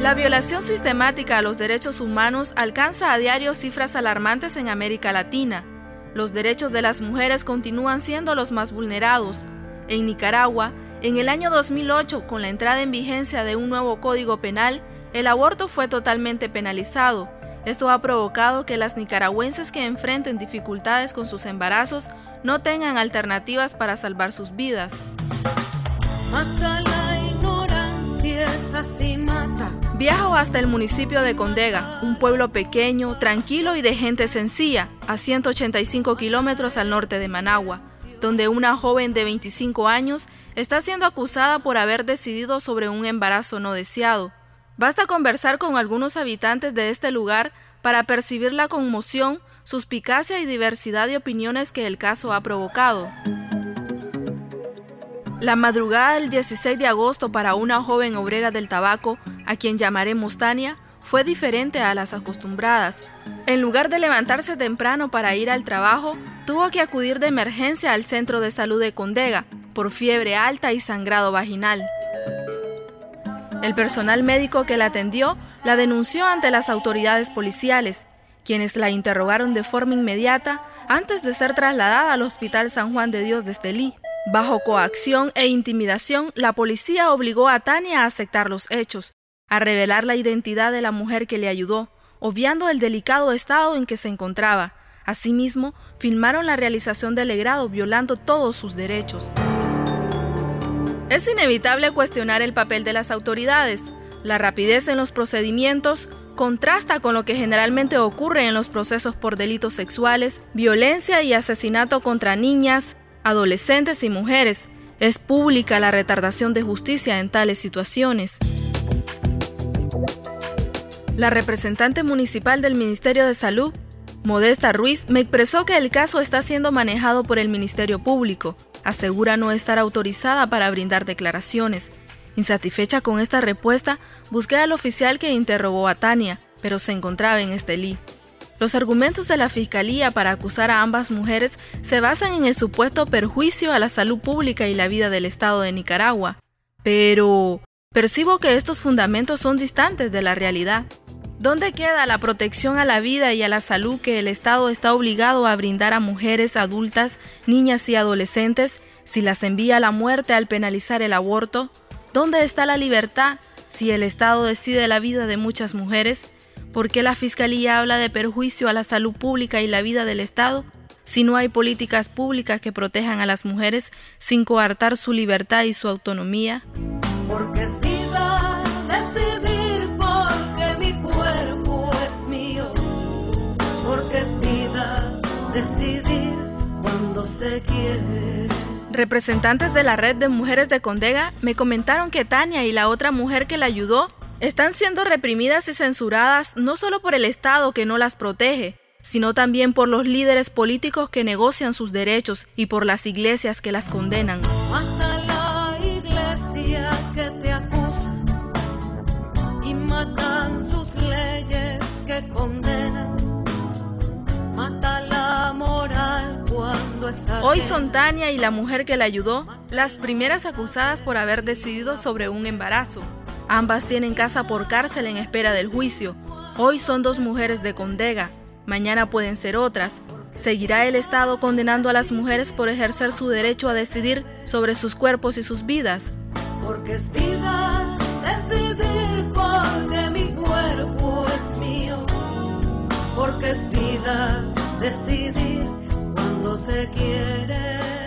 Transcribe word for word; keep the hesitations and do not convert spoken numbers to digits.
La violación sistemática a los derechos humanos alcanza a diario cifras alarmantes en América Latina. Los derechos de las mujeres continúan siendo los más vulnerados. En Nicaragua, en el año dos mil ocho, con la entrada en vigencia de un nuevo código penal, el aborto fue totalmente penalizado. Esto ha provocado que las nicaragüenses que enfrenten dificultades con sus embarazos no tengan alternativas para salvar sus vidas. Mata la ignorancia, esa sí mata. Viajo hasta el municipio de Condega, un pueblo pequeño, tranquilo y de gente sencilla, a ciento ochenta y cinco kilómetros al norte de Managua, donde una joven de veinticinco años está siendo acusada por haber decidido sobre un embarazo no deseado. Basta conversar con algunos habitantes de este lugar para percibir la conmoción, suspicacia y diversidad de opiniones que el caso ha provocado. La madrugada del dieciséis de agosto para una joven obrera del tabaco, a quien llamaremos Tania, fue diferente a las acostumbradas. En lugar de levantarse temprano para ir al trabajo, tuvo que acudir de emergencia al centro de salud de Condega por fiebre alta y sangrado vaginal. El personal médico que la atendió la denunció ante las autoridades policiales, quienes la interrogaron de forma inmediata antes de ser trasladada al Hospital San Juan de Dios de Estelí. Bajo coacción e intimidación, la policía obligó a Tania a aceptar los hechos, a revelar la identidad de la mujer que le ayudó, obviando el delicado estado en que se encontraba. Asimismo, filmaron la realización del legrado, violando todos sus derechos. Es inevitable cuestionar el papel de las autoridades. La rapidez en los procedimientos contrasta con lo que generalmente ocurre en los procesos por delitos sexuales, violencia y asesinato contra niñas, adolescentes y mujeres. Es pública la retardación de justicia en tales situaciones. La representante municipal del Ministerio de Salud, Modesta Ruiz, me expresó que el caso está siendo manejado por el Ministerio Público. Asegura no estar autorizada para brindar declaraciones. Insatisfecha con esta respuesta, busqué al oficial que interrogó a Tania, pero se encontraba en Estelí. Los argumentos de la Fiscalía para acusar a ambas mujeres se basan en el supuesto perjuicio a la salud pública y la vida del Estado de Nicaragua. Pero percibo que estos fundamentos son distantes de la realidad. ¿Dónde queda la protección a la vida y a la salud que el Estado está obligado a brindar a mujeres adultas, niñas y adolescentes si las envía a la muerte al penalizar el aborto? ¿Dónde está la libertad si el Estado decide la vida de muchas mujeres? ¿Por qué la Fiscalía habla de perjuicio a la salud pública y la vida del Estado si no hay políticas públicas que protejan a las mujeres sin coartar su libertad y su autonomía? Porque es vida decidir, porque mi cuerpo es mío. Porque es vida decidir cuando se quiere. Representantes de la red de mujeres de Condega me comentaron que Tania y la otra mujer que la ayudó están siendo reprimidas y censuradas no solo por el Estado que no las protege, sino también por los líderes políticos que negocian sus derechos y por las iglesias que las condenan. Mata la iglesia que te acusa y matan sus leyes que condenan. Mata la moral cuando es ajena. Hoy son Tania y la mujer que la ayudó las primeras acusadas por haber decidido sobre un embarazo. Ambas tienen casa por cárcel en espera del juicio. Hoy son dos mujeres de Condega, mañana pueden ser otras. ¿Seguirá el Estado condenando a las mujeres por ejercer su derecho a decidir sobre sus cuerpos y sus vidas? Porque es vida decidir, porque mi cuerpo es mío. Porque es vida decidir cuando se quiere.